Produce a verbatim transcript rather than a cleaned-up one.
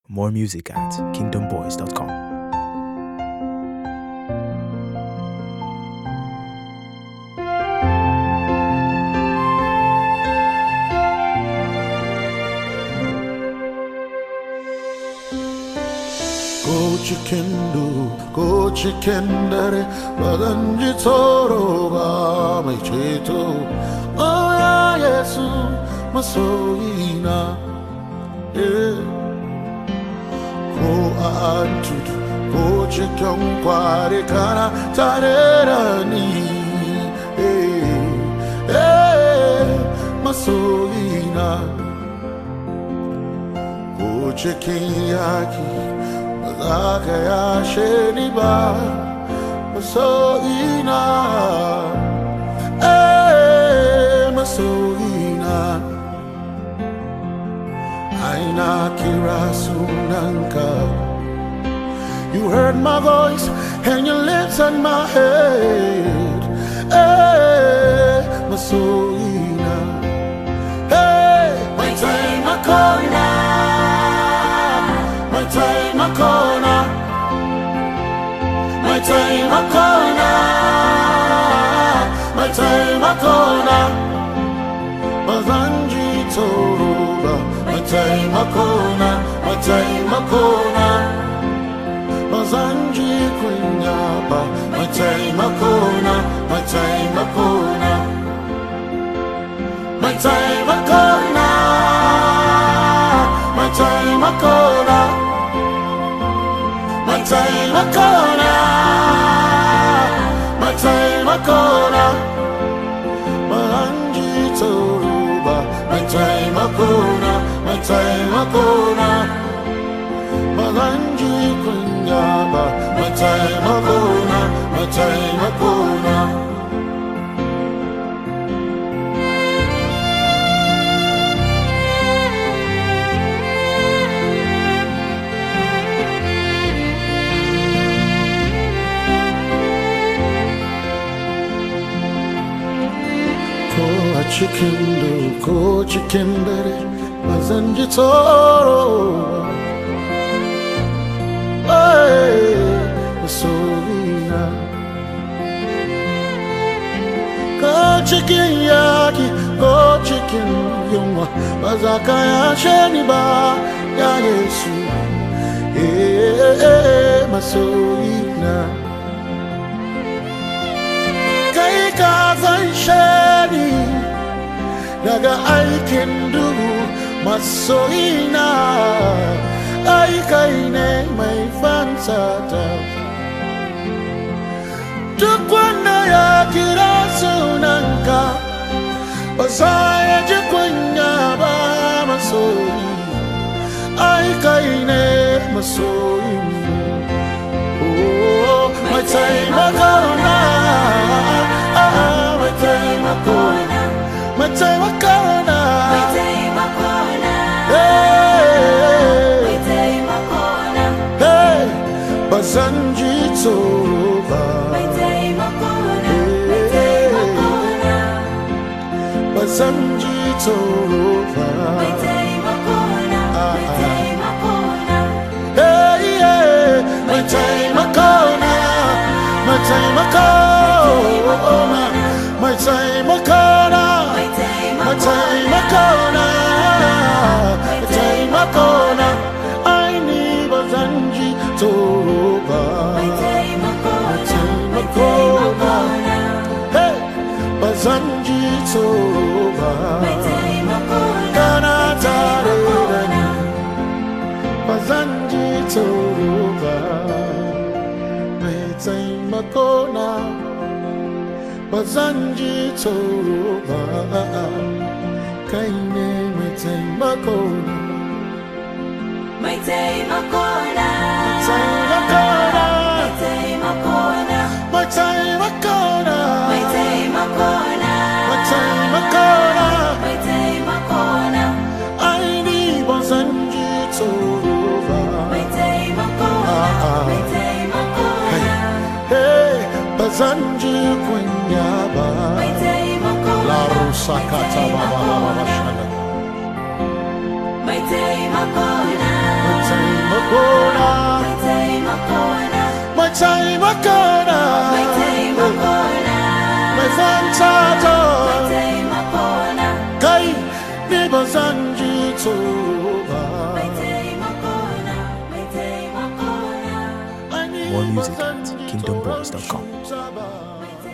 More music at kingdom boys dot com. Go chicken do, go chicken dare, baganji toro ba mai cheto. Oh ya Yesu, masoina. Yeah. Go antudu, go chicken kware kana tarera ni. Hey, hey, masoina. Go chicken yaki. Laka ya sheniba masoina, eh masoina. Aina kira sunanka. You heard my voice and your lips on my head, eh masoina. Hey, my time I call my time I corner, my time I corner, my time I corner, Mazanji Toruba, my time I corner, my time I corner, Mazanji Kunyaba, my time I corner, my time I corner, my time I corner, my time I corner. My time I corner, my time I corner, Maranji Toruba, my time I corner, my time I corner, Maranji Kunyaba, my time I corner, my time I corner. Chicken do, go chicken dare, Mazanji toro. Hey, masoina. Go chicken yaki, go chicken yoma, Mazaka ya sheniba ya Yesu. Hey, masoina. Kai kazan sheni. Daga aikin duhu masoina, aikai ne mai fansata. Duk wanda ya kira sunanka, ba za ya ji kunya ba masoyi, aikai ne masoyi. Oh, mai taimako na, mai taimako na. My time I corner, my time I corner, hey, my time I corner, hey, Bazanji Toruba, my time I corner, my time I corner, Bazanji Toruba, my time I corner, my time I corner, hey, yeah, my time I corner, my time I corner, my time I corner. My time I corner, my time I corner. I need Bazanji Toruba. My time I corner, my time I corner. Hey, Bazanji Toruba. My time I corner, Kanata Revani. Bazanji Toruba. My time I corner. Bazanji Toruba, kaine my time I corner, my time I corner, my time I corner, my time I corner, my time I corner, my time I my corner, time I corner, my time I corner. I need Bazanji Toruba, my time I corner, my time I corner. Hey, Bazanji Kunyaba, my time I corner, La Rusakata Baba Baba Shana. my time I corner, My time time akona, my time akona, my fantato, my time akona, kai nibo zanji toba. my time akona, my time akona. More music at kingdom boys dot com.